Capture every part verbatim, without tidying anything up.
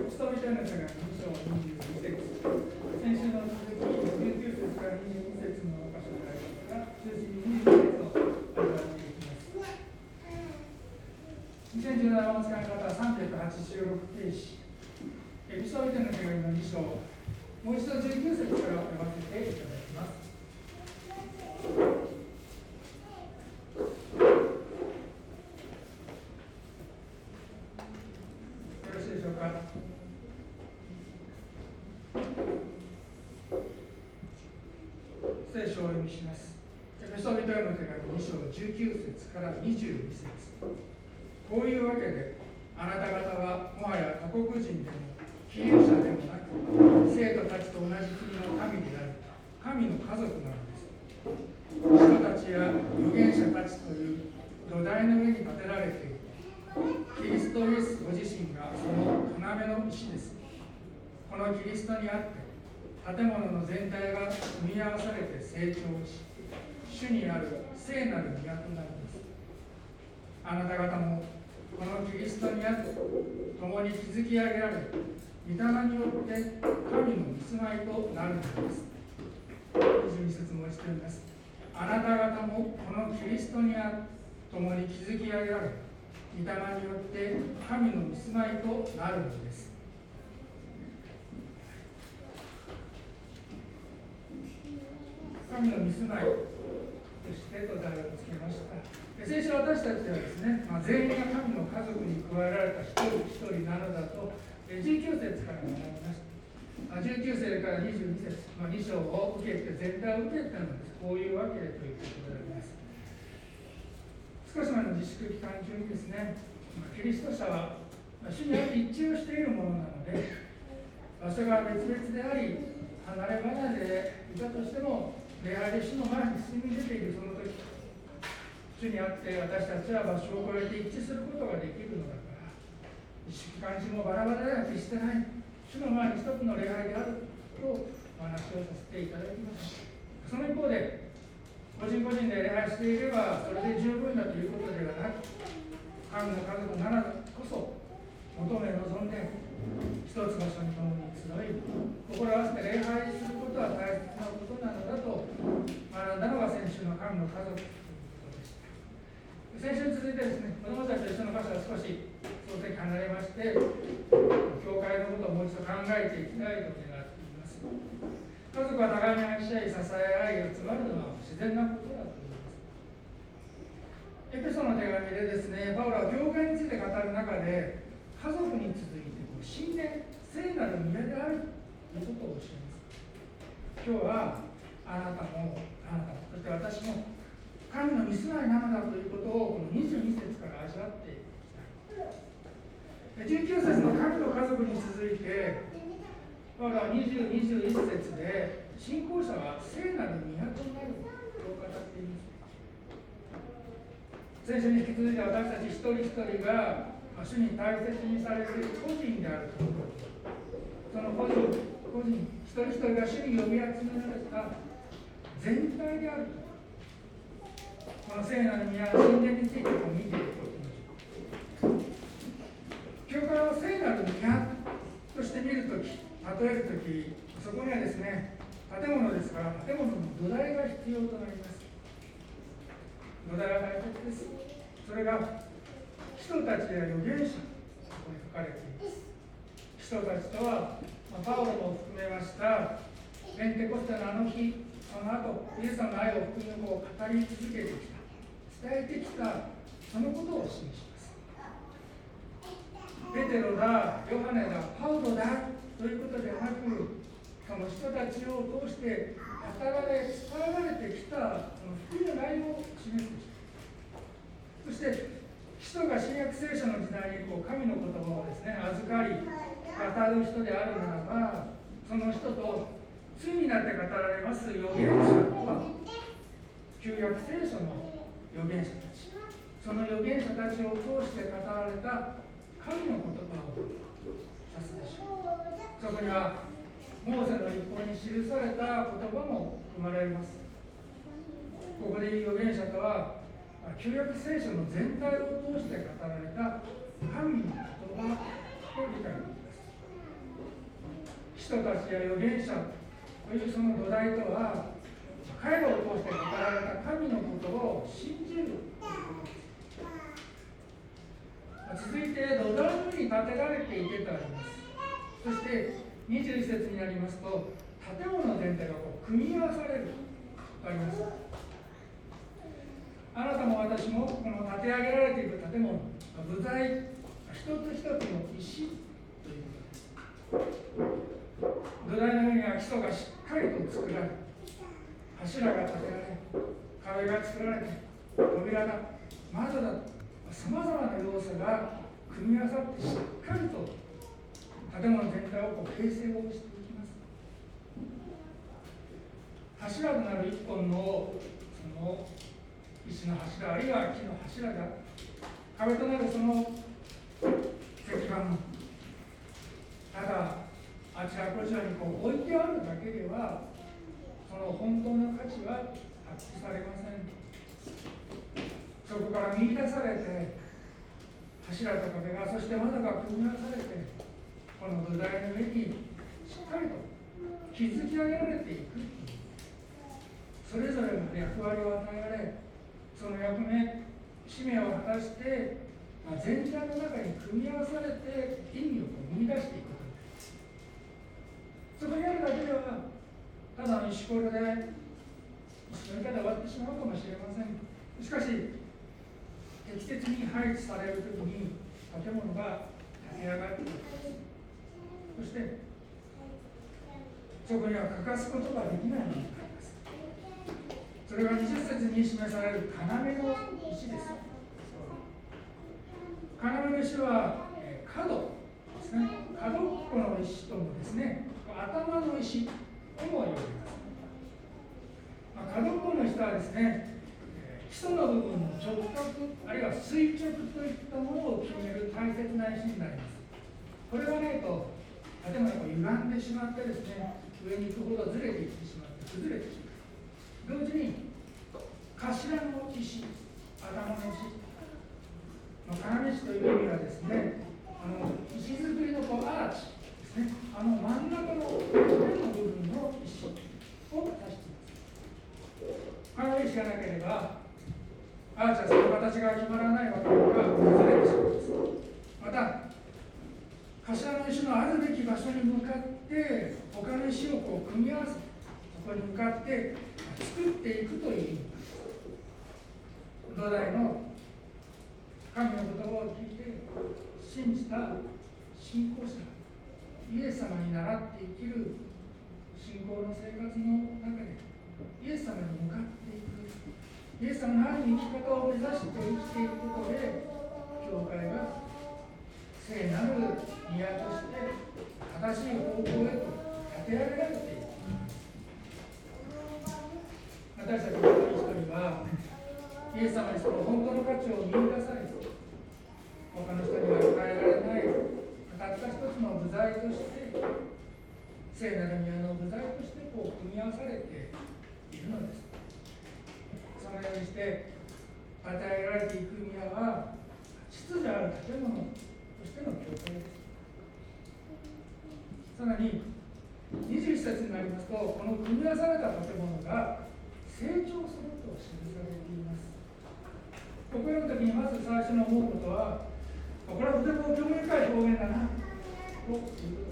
エピソビトへの手紙に章にじゅうに節、先週の続きじゅうきゅう節からにじゅうに節の箇所でありますが、中心ににじゅうに節を味わっていきます。にせんじゅうななの使い方はさんびゃくはちじゅうろくページ、エピソビトへの手紙のに章、もう一度じゅうきゅう節から読ませていただきます。聖書をお読みします。エペソビトへの手紙に章じゅうきゅう節からにじゅうに節。こういうわけで、あなた方はもはや他国人でも寄留者でもなく、生徒たちと同じ国の民である神の家族なのです。人たちや預言者たちという土台の上に建てられているキリストイエスご自身がその要の石です。このキリストにあって建物の全体が組み合わされて成長し、主にある聖なる宮となります。あなた方もこのキリストにあって共に築き上げられ、御霊によって神の御住まいとなるのです。にじゅうに節もう一度読みます。あなた方もこのキリストにあって共に築き上げられ、御霊によって神の御住まいとなるのです。神の御住まいとしてと題をつけました。先週私たちはですね、まあ、全員が神の家族に加えられた一人一人なのだとじゅうきゅう節から学びました。じゅうきゅう節からにじゅうに節、まあ、に章を受けて全体を受けたのです。こういうわけでということであります。少し前の自粛期間中にですね、まあ、キリスト者は主にあって一致をしているものなので、場所が別々であり離れ離れでいたとしても、礼拝で主の前に進み出ているその時、主にあって私たちは場所を越えて一致することができるのだから、自粛期間中もバラバラでは決してない、主の前に一つの礼拝であるとお話をさせていただきました。その一方で、個人個人で礼拝していればそれで十分だということではなく、神の家族ならこそ求め望んで一つ場所に共に集い、心合わせて礼拝することは大切なことなのだと学んだのが先週の神の家族ということでした。先週に続いてですね、子どもたちと一緒の箇所は少し総席離れまして、教会のことをもう一度考えていきたいと願っています。家族は互いに愛し合い、支え合い、集まるのは自然なことだと思います。エペソの手紙でですね、パウロは教会について語る中で、家族に続いて神殿、聖なる宮であるということをおっしゃいます。今日はあなたもあなたもそして私も神の御住まいなのだということをこのにじゅうに節から味わっていきたい。じゅうきゅう節の神の家族に続いて、パウロはにじゅう、にじゅういち節で信仰者は聖なる宮となると語っています。先週に引き続いて私たち一人一人が主に大切にされている個人であるということ、その個人、個人、一人一人が主に呼び集められた全体であると、この聖なる宮、神殿についても見ていこうと思います。教会を聖なる宮として見るとき、例えるとき、そこにはですね、建物ですから、建物の土台が必要となります。土台は大切です。それが人たちや預言者、ここに書かれています。人たちとは、まあ、パウロも含めましたペンテコステのあの日、その後イエス様の愛を福音を語り続けてきた、伝えてきた、そのことを示します。ペテロだ、ヨハネだ、パウロだということではなく、その人たちを通して語られ、伝えられてきたその福音の内容を示すでした。そして人が新約聖書の時代にこう神の言葉をですね、預かり語る人であるならば、その人と対になって語られます預言者とは旧約聖書の預言者たち、その預言者たちを通して語られた神の言葉を指すでしょう。そこにはモーセの律法に記された言葉も含まれます。ここで言う預言者とは旧約聖書の全体を通して語られた神の言葉と理解できます。 使徒たちや預言者というその土台とは、彼らを通して語られた神のことを信じる。続いて土台の上に建てられていけとあります。そしてにじゅういち節になりますと、建物全体がこう組み合わされるとあります。あなたも私もこの建て上げられている建物、部材一つ一つの石ということです。土台の上には基礎がしっかりと作られ、柱が立てられ、壁が作られて、扉だ、窓だ、さまざまな要素が組み合わさってしっかりと建物全体をこう形成をしていきます。柱となる一本のその石の柱、あるいは木の柱が、壁となるその石板も、ただあちらこちらにこう置いてあるだけでは、その本当の価値は発揮されません。そこから見出されて、柱と壁が、そして窓が組み合わされて、この土台の上にしっかりと築き上げられていく。それぞれの役割を与えられ、その役目、使命を果たして、まあ、全体の中に組み合わされて意味を見出していくことです。そこにあるだけでは、ただの石ころで石の板で終わってしまうかもしれません。しかし、適切に配置されるときに建物が建て上がっていく。そして、そこには欠かすことができないものがあります。それがにじゅっ節に示される要の石です。要の石は、えー、角ですね。角っこの石ともですね、頭の石とも言われます。まあ、角っこの石はですね、基礎の部分の直角、あるいは垂直といったものを決める大切な石になります。これがないと、建物が歪んでしまってですね、上に行くほどずれていってしまって、崩れてしまう。同時に、頭の石、頭の石、要石という意味はですね、あの石造りのこうアーチですね、あの真ん中の上の部分の石を指しています。要石がなければ、アーチはその形が決まらないわけが崩れてしまいます。また、頭の石のあるべき場所に向かって、他の石をこう組み合わせ、そこに向かって作っていくという意味です。土台の神の言葉を聞いて信じた信仰者、イエス様に倣って生きる信仰の生活の中で、イエス様に向かっていく、イエス様のある生き方を目指して生きていくことで、教会が聖なる宮として正しい方向へと立て上げられていく。私たち一人一人はイエス様にその本当の価値を見出され、他の人には与えられないたった一つの部材として聖なる宮の部材としてこう組み合わされているのです。そのようにして与えられていく宮は秩序ある建物としての教会です。さらににじゅういち節になりますと、この組み合わされた建物が成長すると記されています。ここへの時にまず最初に思うことは、これはとても興味深い表現だなということです。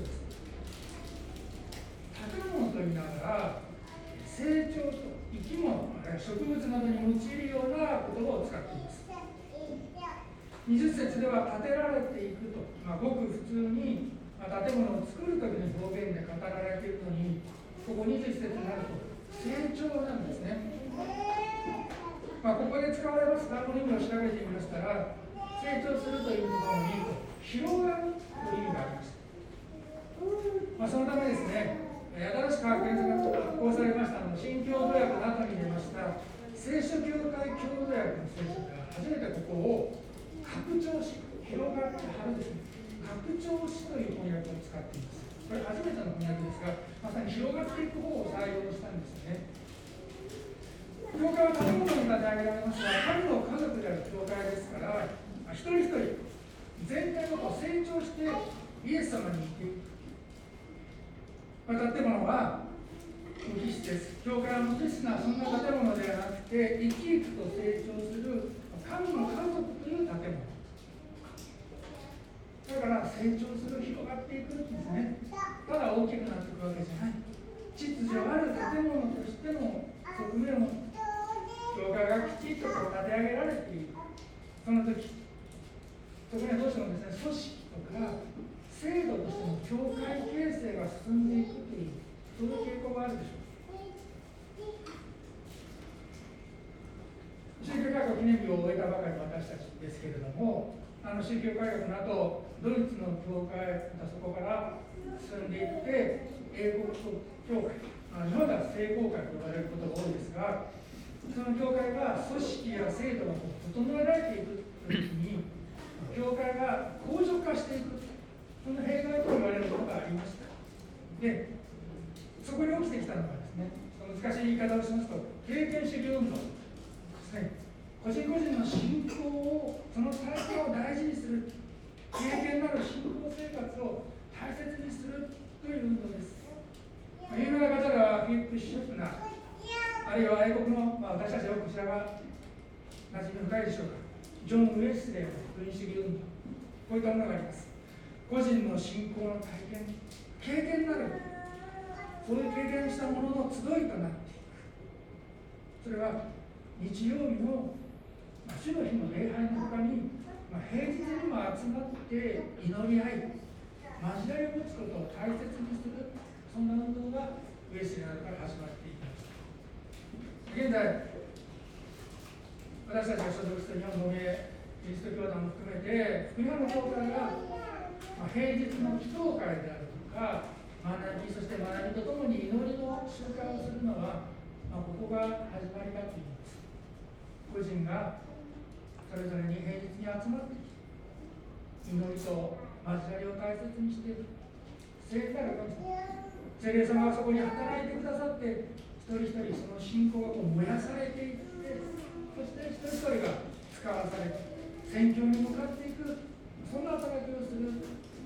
建物と言いながら成長と生き物、あるいは植物などに用いるような言葉を使っています。にじゅっ節では建てられていくと、まあ、ごく普通に、まあ、建物を作る時の表現で語られているのに、ここにじゅっ節になると成長なんですね。まあ、ここで使われます単語の意味を調べてみましたら、成長するということに広がるという意味がありました。まあ、そのためですね、新しく発行されましたの新共同訳の中に出ました聖書協会共同訳の聖書では初めてここを拡張し、広がって貼るですね、拡張しという翻訳を使っています。これ初めての翻訳ですが、まさに広がっていく方を採用したんですよね。教会は建物に建て上げられますが、神の家族である教会ですから、一人一人全体がこう成長してイエス様に行っていく。 まあ、建物は無機質です。教会は無機質なそんな建物ではなくて、生き生きと成長する神の家族という建物。だから成長する、広がっていくんですね。ただ大きくなっていくわけじゃない。秩序ある建物としての側面を教会がきちっとこう立て上げられている。その時、そこにはどうしてもですね、組織とか制度としての教会形成が進んでいくという、そういう傾向があるでしょう。宗教改革記念日を終えたばかりの私たちですけれども、あの宗教改革の後、ドイツの教会、またそこから進んでいって、英国教会、日本では聖公会と呼ばれることが多いですが、その教会が組織や制度が整えられていくというときに、教会が硬直化していく、その弊害と言われるものがありました。で、そこに起きてきたのがですね、難しい言い方をしますと、経験主義運動ですね。個人個人の信仰を、その体験を大事にする、経験のある信仰生活を大切にするという運動です。有名な方がフィリップ・シュプナー、あるいは英国の、まあ、私たちはこちらが馴染み深いでしょうか、ジョン・ウェスレーの福音主義運動、こういったものがあります。個人の信仰の体験、経験なる、そういう経験したものの集いとなっていく。それは日曜日の、まあ、主の日の礼拝のほかに、まあ、平日にも集まって祈り合い、交わりを持つことを大切にする、そんな運動がウェスレーなどから始まっていきました。現在、私たちが所属する日本の名キリスト教団も含めて、福音派の教会が、まあ、平日の祈祷会であるとか、学び、そして学びとともに祈りの習慣をするのは、まあ、ここが始まりだといいます。個人がそれぞれに平日に集まってきて、祈りと交わりを大切にしている。聖なる神様、聖霊様がそこに働いてくださって、一人一人その信仰がこう燃やされていって、そして一人一人が使わされて、宣教に向かっていく、そんな働きをする。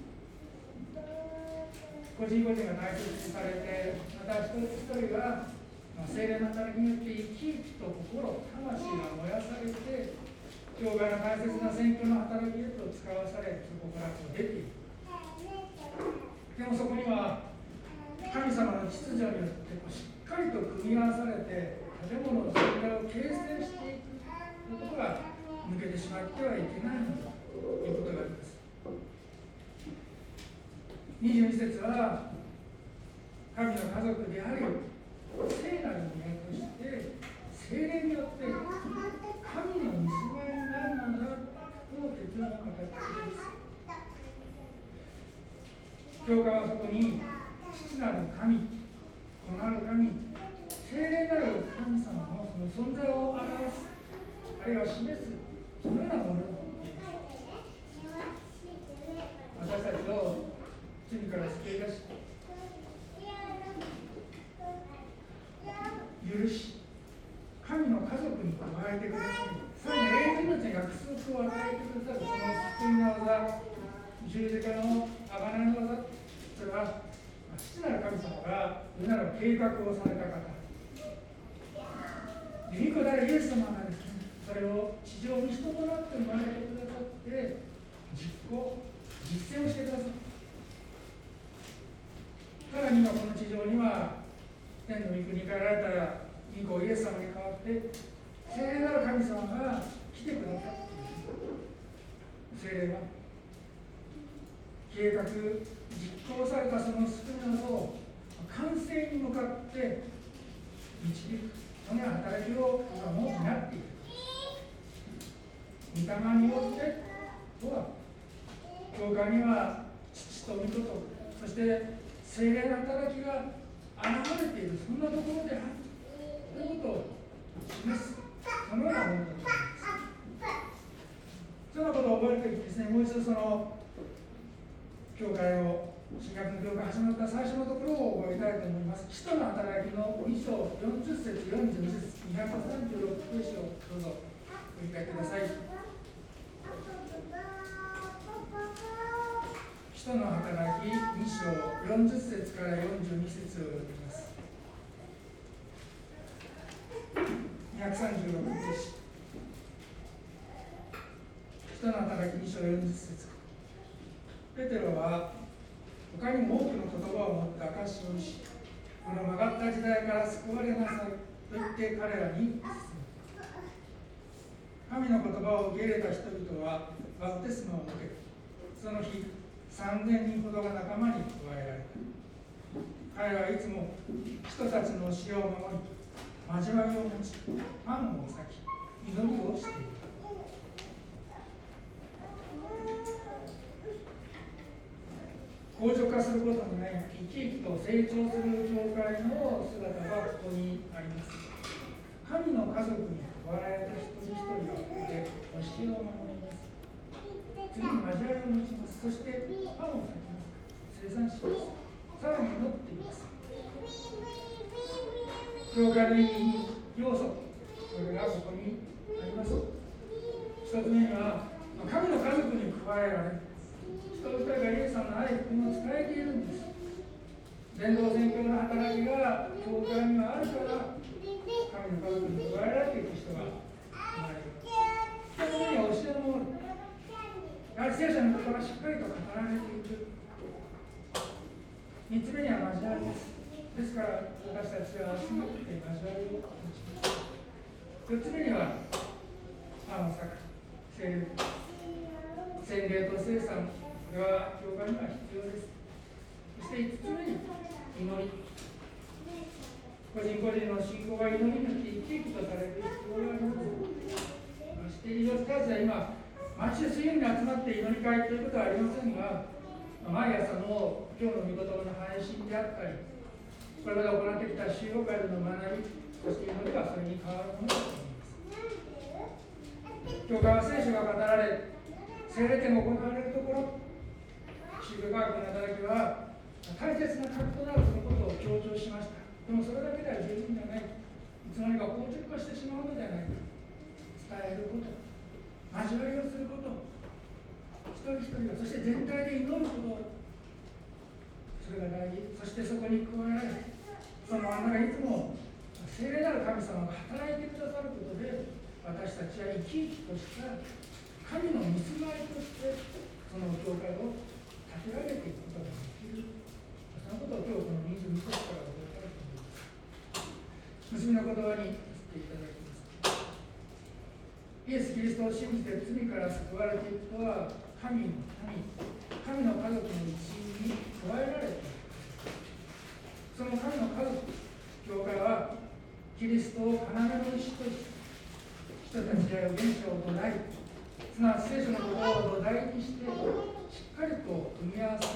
個人個人が大切にされて、また一人一人が、まあ、聖霊の働きによって生き生きと心、魂が燃やされて、教会の大切な宣教の働きへと使わされ、そこからこう出ていく。でもそこには、神様の秩序によってしっかりと組み合わされて、建物の信頼を形成していくということが抜けてしまってはいけないということがあります。にじゅうに節は、神の家族であり、聖なる宮として、聖霊によって神の結ばれになるのだと結論を語っています。教会はそこに、父なる神、子なる神、聖霊なる神様のその存在を表す、あるいは示す、そのようなものです。私たちを罪から救い出し、許し、神の家族に加えてください。さらに永遠の命に約束を与えてくださる、その救いの技、十字架の贖いの技、それは父なる神様が上なる計画をされた方。御子なるイエス様がですね、それを地上に人となって生まれてくださって、実行、実践をしてくださった。さらに今この地上には、天の御国からられたら、御子イエス様に代わって、聖霊なる神様が来てくださった。聖霊は、計画、実行されたその救いのを完成に向かって導く、そのような働きをもう担っている。御霊によってとは、教会には父と御子と、そして聖霊の働きが現れている、そんなところであるということを示す、そのようなものだと思います。そんなことを覚えるときにですね、もう一度その教会を、新約の教会が始まった最初のところを覚えたいと思います。使徒の働きのに章よんじゅっ節、よんじゅうに節、にひゃくさんじゅうろくページをどうぞお振り返ってください。使徒の働きに章よんじゅっ節からよんじゅうに節を読みます。にひゃくさんじゅうろくページ。使徒の働きに章よんじゅっ節。ペテロは他にも多くの言葉を持って証しをし、この曲がった時代から救われなさいと言って彼らに進む。神の言葉を受け入れた人々はバプテスマを受け、その日さんぜんにんほどが仲間に加えられた。彼らはいつも人たちの教えを守り、交わりを持ち、パンを裂き、祈りをしている。硬直化することのない生き生きと成長する教会の姿がここにあります。神の家族に加えられた一人一人がここで教えを守ります。次に交わりを持ちます。そしてパンを裂きます。生産します。さらに祈っています。教会の意義、要素、それがここにあります。一つ目には神の家族に加えられる。一人一人がイエス様の愛、福音を伝えているんです。伝道宣教の働きが教会にはあるから、神の家族に加えられていく人が生まれる。二つ目には教えのもの。やはり聖書のことがしっかりと語られていく。三つ目には交わりです。ですから私たちは集まって交わりを持ちます。四つ目にはパンを裂く、聖霊、洗礼と聖餐。これは教会には必要です。そして五つ目に祈り。個人個人の信仰が祈りによって生き生きとされる必要があります。そして祈りたちは今、毎週水曜に集まって祈り会ということはありませんが、毎朝の今日の御言葉の配信であったり、これまで行ってきた修法会での学び、そして祈りはそれに変わるものだと思います。教会は聖書が語られ、聖霊典が行われるところ、宗教科学の働きは大切な核となるそのことを強調しました。でもそれだけでは十分じゃない。いつの間にか硬直化してしまうのではないか。伝えること、交わりをすること、一人一人が、そして全体で祈ること、それが大事。そしてそこに加えられ、そのあなたがいつも聖霊なる神様が働いてくださることで、私たちは生き生きとした神の見住まいとして、その教会を立て上げていくことができる。そのことを今日このにじゅうに節からお伝えしたいと思います。娘の言葉にさせていただきます。イエス・キリストを信じて罪から救われていくとは、神の民、神の家族の一員に加えられている。その神の家族、教会はキリストを要の石として、人たちや預言者を土台、すなわち聖書の言葉を土台にして、しっかりと組み合わせ、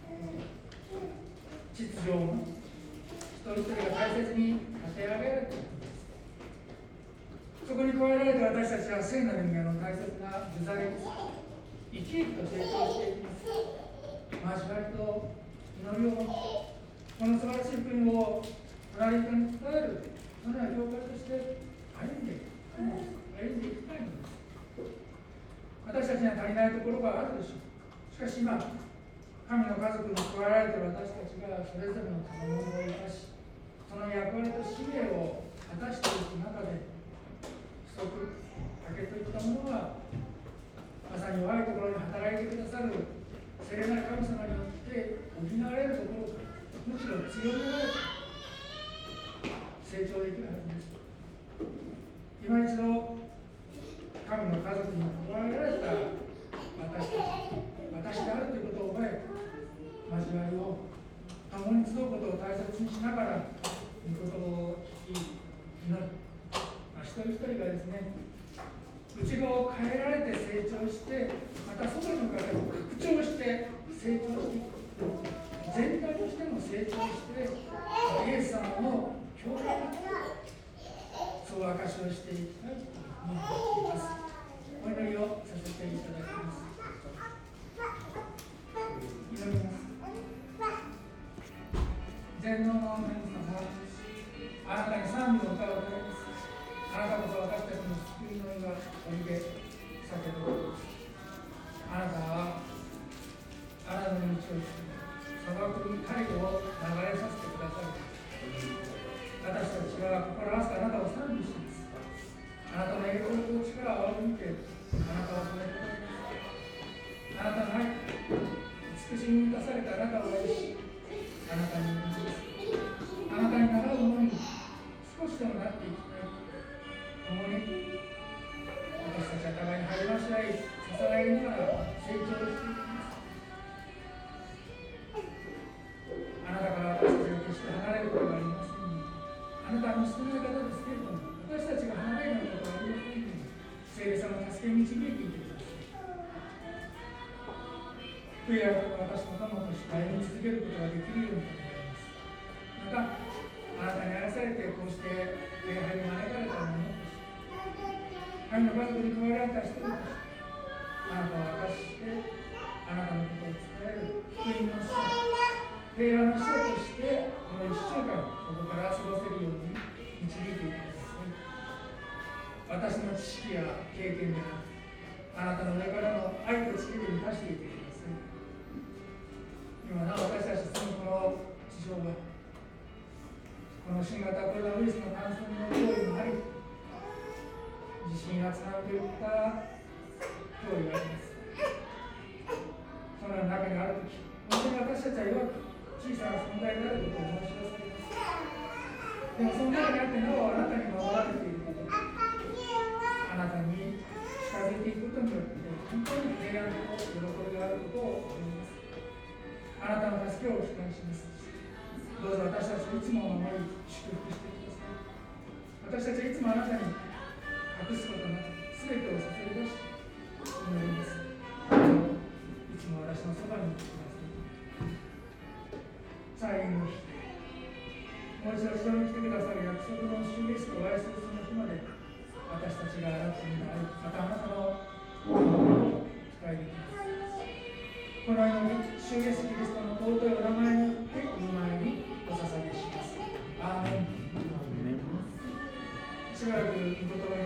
秩序を一人一人が大切に立て上げられている。そこに加えられた私たちは聖なる意味の大切な部材です。生き生きと成長していきます。交わりと祈りを持ち、この素晴らしい福音を隣人に伝える、そのような教会として歩んでいく、歩んでいきたいのです。私たちには足りないところがあるでしょう。しかし今、神の家族に加えられている私たちがそれぞれの賜物を生かし、その役割と使命を果たしていく中で、不足、欠けといったものは、まさに弱いところに働いてくださる聖なる神様によって補われるところか、むしろ強められて成長できるはずです。今一度、神の家族に加えられた私たち、私であるということを覚え、交わりを共に集うことを大切にしながら、御言葉を聞き、祈る。一人一人がですね、内側を変えられて成長して、また外に向かって拡張して成長していく。全体としても成長して、イエス様の教会だそう証しをしていきたいと思っています。お祈りをさせていただきます。祈ります。全能の神様、あなたに賛美の歌を歌います。あなたこそ私たちの救いの岩、砦、酒となります。あなたはあなたの道を進め、 砂漠に太陽を流れさせてくださる。私たちは心合わせてあなたを賛美します。あなたの栄光と力を仰ぎ見て、あなたを褒めてください。あなたの愛、慈しみに満たされたあなたを愛し、あなたに願います。あなたに習う者に少しでもなっていきたい。共に私たちは互いに励まし合い、支えながら成長していきます。あなたから私たちが決して離れることがありませんので、あなたは見捨てない方ですけれども、私たちが離れることはありませんので、聖霊様の助けに導いていてください。悔い改め私の友として歩み続けることができるようにと願います。また、あなたに愛されてこうして礼拝に招かれた者として、神の家族に加えられた人として、あなたを明かして、あなたのことを伝える福音の使者、平和の使者として、このいっしゅうかん、ここから過ごせるように導いていてください。私の知識や経験でなく、あなたの上からの愛と知恵で満たしていてください。今なお私たち住むこの地上は、この新型コロナウイルスの感染の脅威もあり、地震や津波といった脅威があります。その中にあるとき、本当に私たちは弱く小さな存在であることを申し出されます。でもその中にあってなおあなたに守られていること、あなたに近づいていくことによって本当に平安と喜びがあることを思います。あなたの助けを期待します。どうぞ私たちをいつも守り祝福してください。私たちはいつもあなたに隠すことなく全てをさせる出し祈ります。いつも私のそばにいてください。最後の日、もう一度後ろに来てくださる約束の主イエスとお会いするその日まで、私たちがあなたになり、またあなたのを期待できます。このように主イエスキリストの尊いお名前によってお見舞いにお捧げします。アーメン。しばらく御言葉に